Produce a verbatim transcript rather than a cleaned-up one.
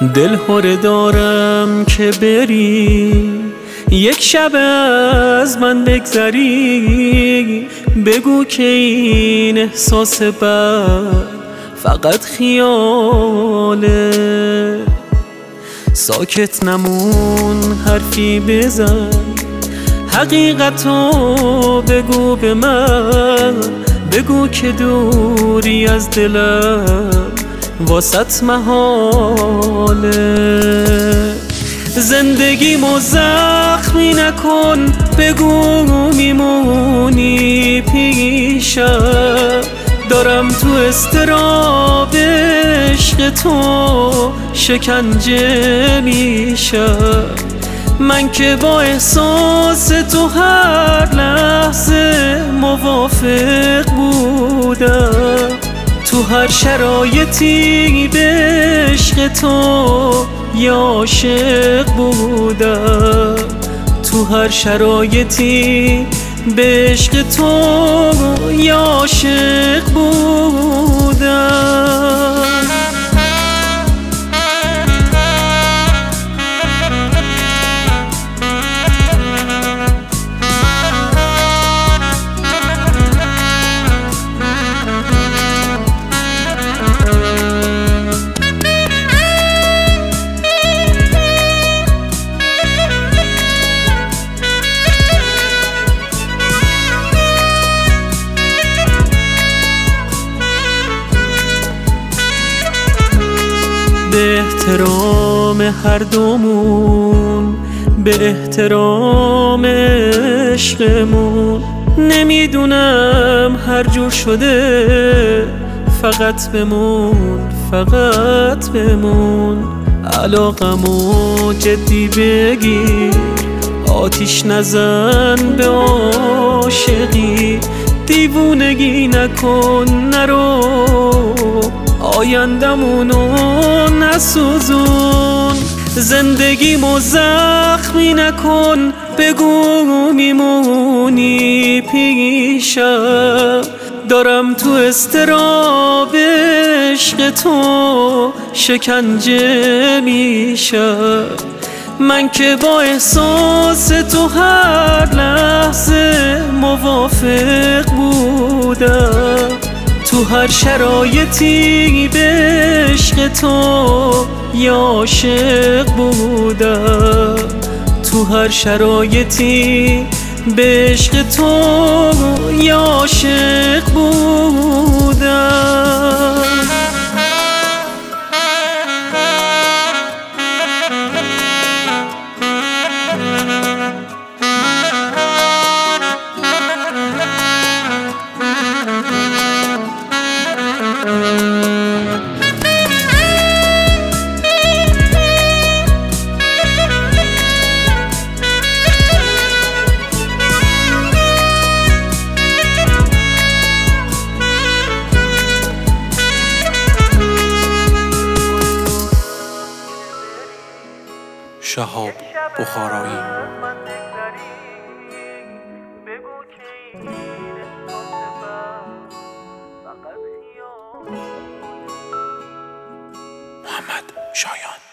دل هره دارم که بری، یک شب از من بگذری. بگو که این احساس بد فقط خیاله. ساکت نمون، حرفی بزن، حقیقتو بگو به من. بگو که دوری از دلم واسط محاله. زندگیمو زخمی نکن، بگو میمونی پیشم. دارم تو اضطراب عشق تو شکنجه میشم. من که با احساس تو هر لحظه موافق بودم. تو هر شرایطی به عشق تو یا عاشق بودم. تو هر شرایطی به عشق تو یا عاشق بودم. به احترام هر دومون، به احترام عشقمون، نمیدونم هر جور شده فقط بمون، فقط بمون. علاقمو جدی بگیر، آتیش نزن به عاشقی. دیوونگی نکن، نرو آیندمونو نسوزون. زندگیمو زخمی نکن، بگو میمونی پیشم. دارم تو اضطراب عشق تو شکنجه میشم. من که با احساس تو هر لحظه موافق بودم. تو هر شرایطی به عشق تو یا عاشق بودم. تو هر شرایطی به عشق تو یا عاشق بودم. شهاب بخارایی. محمد شایان.